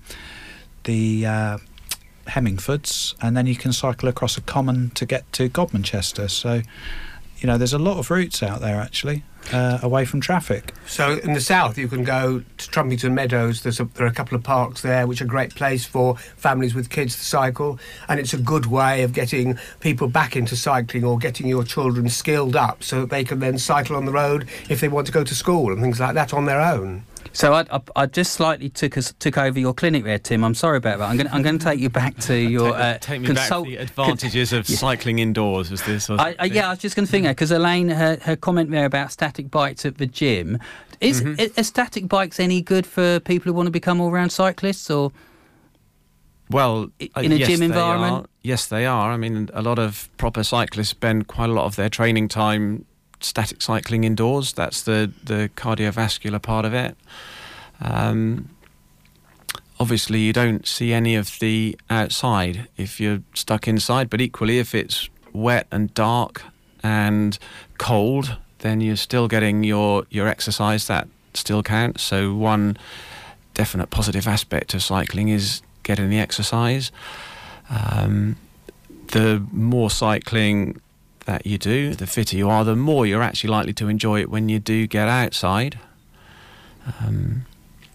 the uh, Hemmingfords, and then you can cycle across a common to get to Godmanchester. So, you know, there's a lot of routes out there, actually. Uh, away from traffic. So in the south you can go to Trumpington Meadows. There's a, there are a couple of parks there which are a great place for families with kids to cycle, and it's a good way of getting people back into cycling, or getting your children skilled up so that they can then cycle on the road if they want to go to school and things like that on their own. So I, I, I just slightly took us, took over your clinic there, Tim. I'm sorry about that. I'm going I'm going to take you back to your take, uh, take me consult- back to the advantages con- of cycling indoors. Was this? Sort of I, I, yeah, I was just going to think that, because Elaine, her, her comment there about static bikes at the gym, is mm-hmm. are static bikes any good for people who want to become all-round cyclists, or? Well, in a yes, gym they environment? Are. Yes, they are. I mean, a lot of proper cyclists spend quite a lot of their training time static cycling indoors. That's the, the cardiovascular part of it. Um, obviously, you don't see any of the outside if you're stuck inside, but equally, if it's wet and dark and cold, then you're still getting your, your exercise. That still counts. So one definite positive aspect of cycling is getting the exercise. Um, the more cycling that you do, the fitter you are, the more you're actually likely to enjoy it when you do get outside. Um,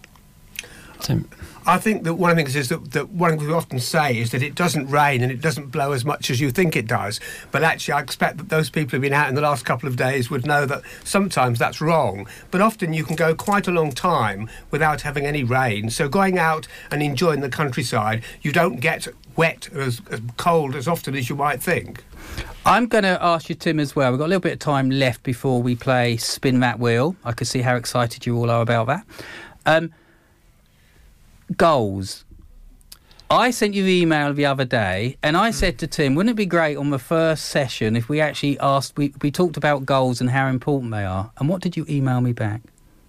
so I think that one of the things is that, that one thing we often say is that it doesn't rain and it doesn't blow as much as you think it does. But actually, I expect that those people who've been out in the last couple of days would know that sometimes that's wrong. But often you can go quite a long time without having any rain. So going out and enjoying the countryside, you don't get wet or as, as cold as often as you might think. I'm going to ask you, Tim, as well. We've got a little bit of time left before we play Spin That Wheel. I can see how excited you all are about that. Um, goals. I sent you the email the other day, and I said to Tim, wouldn't it be great on the first session if we actually asked, we, we talked about goals and how important they are. And what did you email me back?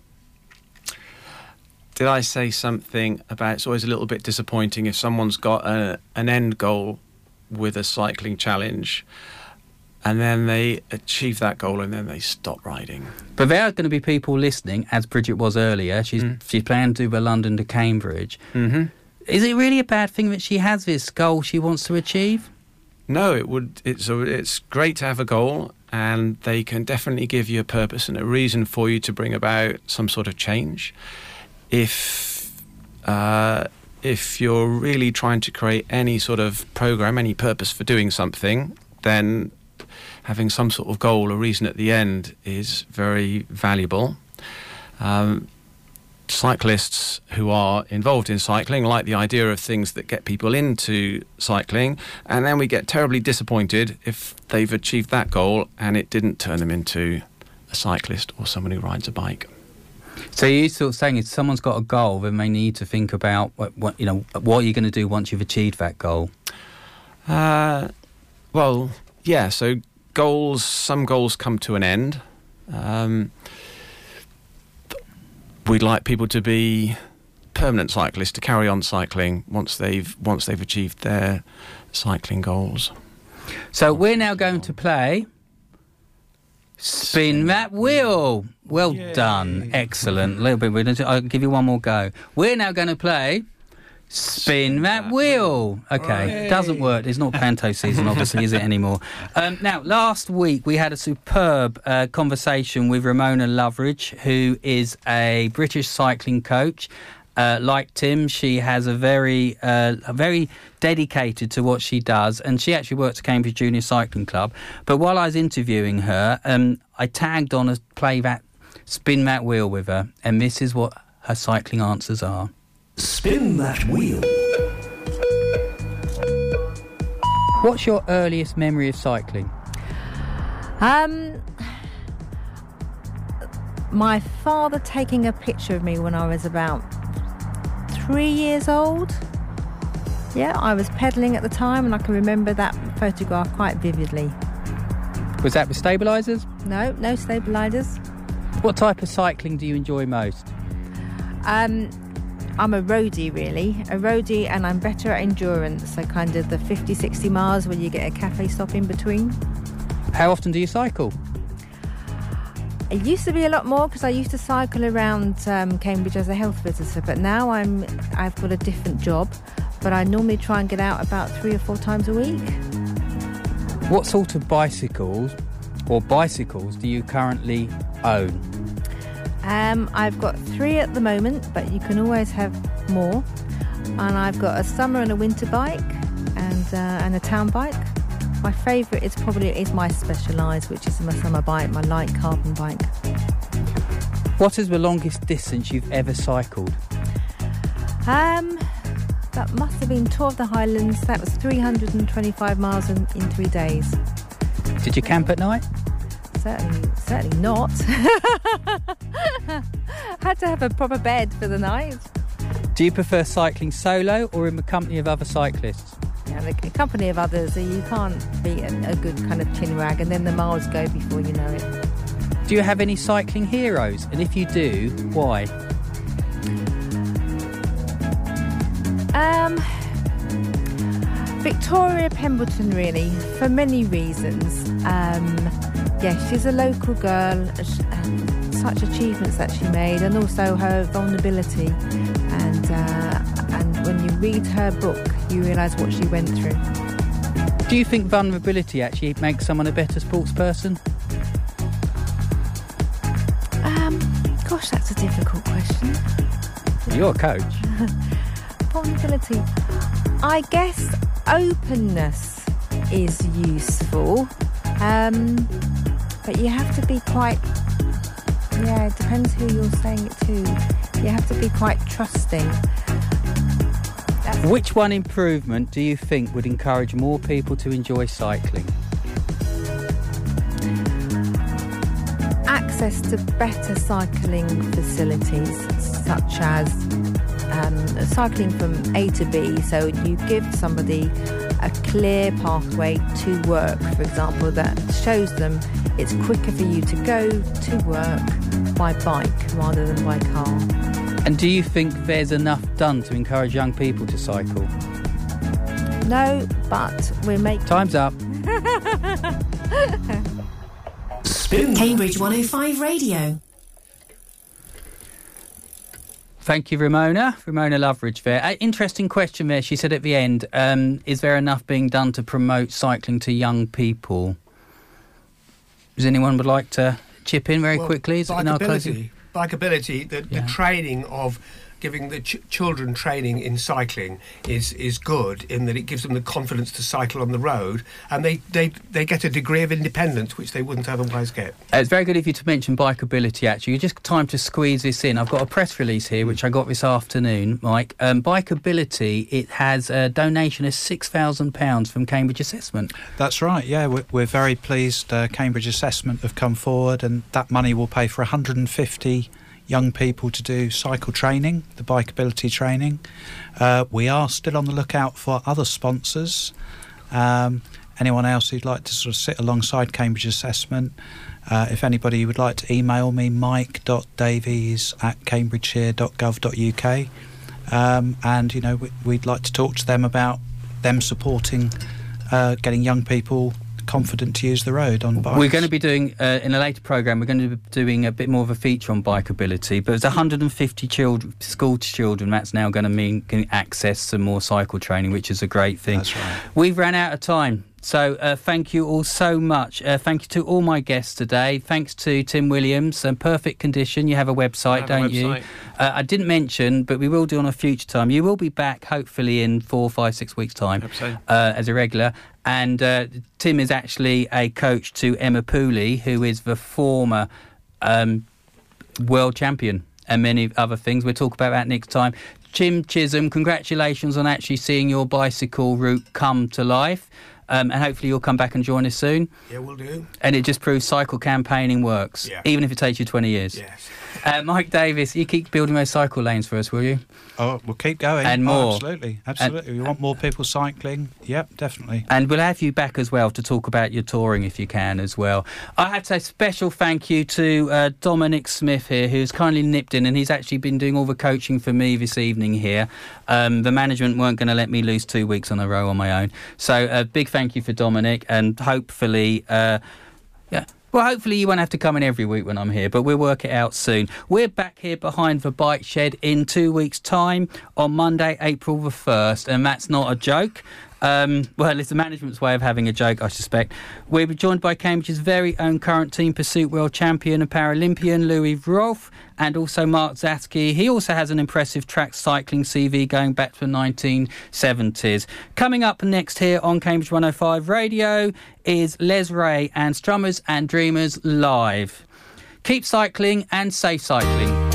Did I say something about it's always a little bit disappointing if someone's got a, an end goal with a cycling challenge and then they achieve that goal and then they stop riding? But there are going to be people listening, as Bridget was earlier. She's mm. she's planning to do the London to Cambridge. Mm-hmm. Is it really a bad thing that she has this goal she wants to achieve? No, it would. It's a, it's great to have a goal, and they can definitely give you a purpose and a reason for you to bring about some sort of change. If uh, if you're really trying to create any sort of program, any purpose for doing something, then having some sort of goal or reason at the end is very valuable. Um, cyclists who are involved in cycling like the idea of things that get people into cycling, and then we get terribly disappointed if they've achieved that goal and it didn't turn them into a cyclist or someone who rides a bike. So you're sort of saying if someone's got a goal, then they need to think about what, what you know what are you going to do once you've achieved that goal? Uh, well, yeah. So goals, some goals come to an end. Um, We'd like people to be permanent cyclists, to carry on cycling once they've once they've achieved their cycling goals. So we're now going to play Spin That Wheel. Well Yay. Done. Excellent. A little bit weird. I'll give you one more go. We're now going to play Spin That Wheel. Okay, doesn't work. It's not Panto season, obviously, is it anymore? Um, now, last week we had a superb uh, conversation with Ramona Loveridge, who is a British cycling coach. Uh, like Tim, she has a very, uh, a very dedicated to what she does, and she actually works at Cambridge Junior Cycling Club. But while I was interviewing her, um, I tagged on a play that Spin That Wheel with her, and this is what her cycling answers are. Spin that wheel. What's your earliest memory of cycling? Um, my father taking a picture of me when I was about three years old. Yeah, I was pedalling at the time, and I can remember that photograph quite vividly. Was that with stabilisers? No, no stabilisers. What type of cycling do you enjoy most? Um... I'm a roadie, really. A roadie, and I'm better at endurance, so kind of the fifty, sixty miles when you get a cafe stop in between. How often do you cycle? It used to be a lot more because I used to cycle around um, Cambridge as a health visitor, but now I'm, I've got a different job, but I normally try and get out about three or four times a week. What sort of bicycles or bicycles do you currently own? Um, I've got three at the moment, but you can always have more. And I've got a summer and a winter bike, and uh, and a town bike. My favourite is probably is my Specialized, which is my summer bike, my light carbon bike. What is the longest distance you've ever cycled? Um, that must have been Tour of the Highlands. That was three hundred twenty-five miles in, in three days. Did you camp at night? Certainly, certainly not. Had to have a proper bed for the night. Do you prefer cycling solo or in the company of other cyclists? Yeah, the company of others. You can't be a, a good kind of chinwag, and then the miles go before you know it. Do you have any cycling heroes? And if you do, why? Um, Victoria Pemberton, really, for many reasons. Um, yeah, she's a local girl. Such achievements that she made, and also her vulnerability. And uh, and when you read her book, you realise what she went through. Do you think vulnerability actually makes someone a better sports person? Um, gosh, that's a difficult question. You're a coach. Vulnerability. I guess openness is useful, um, but you have to be quite. Yeah, it depends who you're saying it to. You have to be quite trusting. That's Which one improvement do you think would encourage more people to enjoy cycling? Access to better cycling facilities, such as um, cycling from A to B. So you give somebody a clear pathway to work, for example, that shows them it's quicker for you to go to work by bike rather than by car. And do you think there's enough done to encourage young people to cycle? No, but we're making... Time's up. Spin. Cambridge one oh five Radio. Thank you, Ramona. Ramona Loveridge there. Uh, interesting question there. She said at the end, um, is there enough being done to promote cycling to young people? Does anyone would like to chip in very well, quickly? Is it in our closing? Bikeability, the, yeah. the training of giving the ch- children training in cycling is is good in that it gives them the confidence to cycle on the road, and they, they, they get a degree of independence which they wouldn't otherwise get. Uh, it's very good of you to mention Bikeability, actually. Just time to squeeze this in. I've got a press release here, which I got this afternoon, Mike. Um, Bikeability, it has a donation of six thousand pounds from Cambridge Assessment. That's right, yeah. We're, we're very pleased. Uh, Cambridge Assessment have come forward, and that money will pay for one hundred fifty young people to do cycle training, the Bikeability training. Uh, we are still on the lookout for other sponsors. Um, anyone else who'd like to sort of sit alongside Cambridge Assessment. Uh, if anybody would like to email me, mike dot davies at cambridgeshire dot gov dot uk. Um, and, you know, we, we'd like to talk to them about them supporting uh, getting young people confident to use the road on bikes. We're going to be doing, uh, in a later programme, we're going to be doing a bit more of a feature on Bikeability, but there's one hundred fifty children, school children, that's now going to mean can access some more cycle training, which is a great thing. That's right. We've ran out of time. So uh, thank you all so much. Uh, thank you to all my guests today. Thanks to Tim Williams and Perfect Condition. You have a website, have don't a website. you? Uh, I didn't mention, but we will do on a future time. You will be back hopefully in four, five, six weeks' time so. uh, as a regular. And uh, Tim is actually a coach to Emma Pooley, who is the former um, world champion and many other things. We'll talk about that next time. Jim Chisholm, congratulations on actually seeing your bicycle route come to life. Um, and hopefully you'll come back and join us soon. Yeah, we'll do. And it just proves cycle campaigning works, yeah. even if it takes you twenty years. Yes. Uh, Mike Davis, you keep building those cycle lanes for us, will you? Oh, we'll keep going. And more. Oh, absolutely, absolutely. And we want more people cycling. Yep, definitely. And we'll have you back as well to talk about your touring if you can as well. I have to say special thank you to uh, Dominic Smith here, who's kindly nipped in, and he's actually been doing all the coaching for me this evening here. Um, the management weren't going to let me lose two weeks on a row on my own. So a uh, big thank you for Dominic, and hopefully... Uh, yeah. Well, hopefully you won't have to come in every week when I'm here, but we'll work it out soon. We're back here behind the bike shed in two weeks' time on Monday, April the first, and that's not a joke. Um, well, it's the management's way of having a joke, I suspect. We'll be joined by Cambridge's very own current team pursuit world champion and Paralympian Louis Rolfe, and also Mark Zatsky. He also has an impressive track cycling C V going back to the nineteen seventies. Coming up next here on Cambridge one oh five Radio is Les Ray and Strummers and Dreamers Live. Keep cycling and safe cycling.